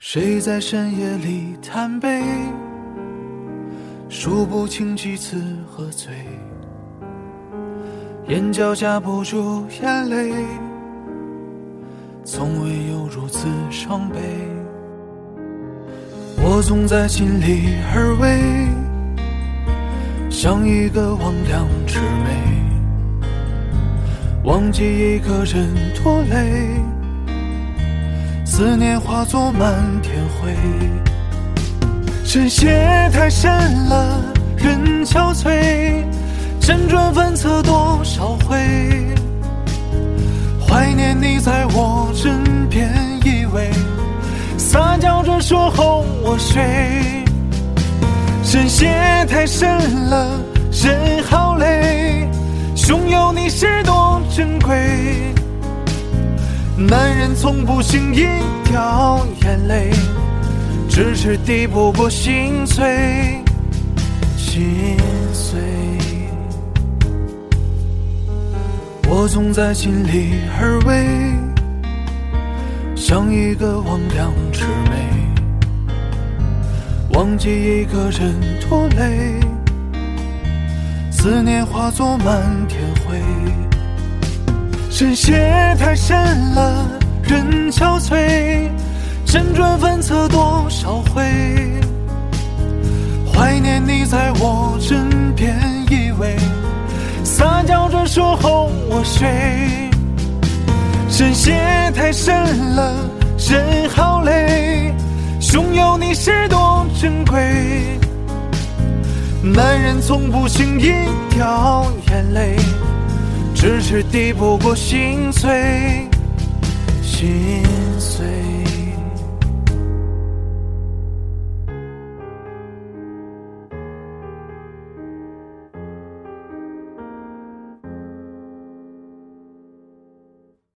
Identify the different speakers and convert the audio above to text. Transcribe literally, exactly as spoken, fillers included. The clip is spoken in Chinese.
Speaker 1: 谁在深夜里贪杯，数不清几次喝醉，眼角夹不住眼泪，从未有如此伤悲。我总在尽力而为，像一个魍魉魑魅，忘记一个人多累，思念化作漫天灰。深夜太深了，人憔悴，辗转反侧多少回，怀念你在我枕边依偎，撒娇着说哄我睡。深夜太深了，人好累，拥有你是多珍贵，男人从不轻易掉眼泪，只是抵不过心碎，心碎。我总在尽力而为，像一个魍魉魑魅，忘记一个人多累，思念化作漫天灰。深夜太深了，人憔悴，辗转反侧多少回，怀念你在我枕边依偎，撒娇着说哄我睡。深夜太深了，人好累，拥有你是多珍贵，男人从不轻易掉眼泪，只是抵不过心碎，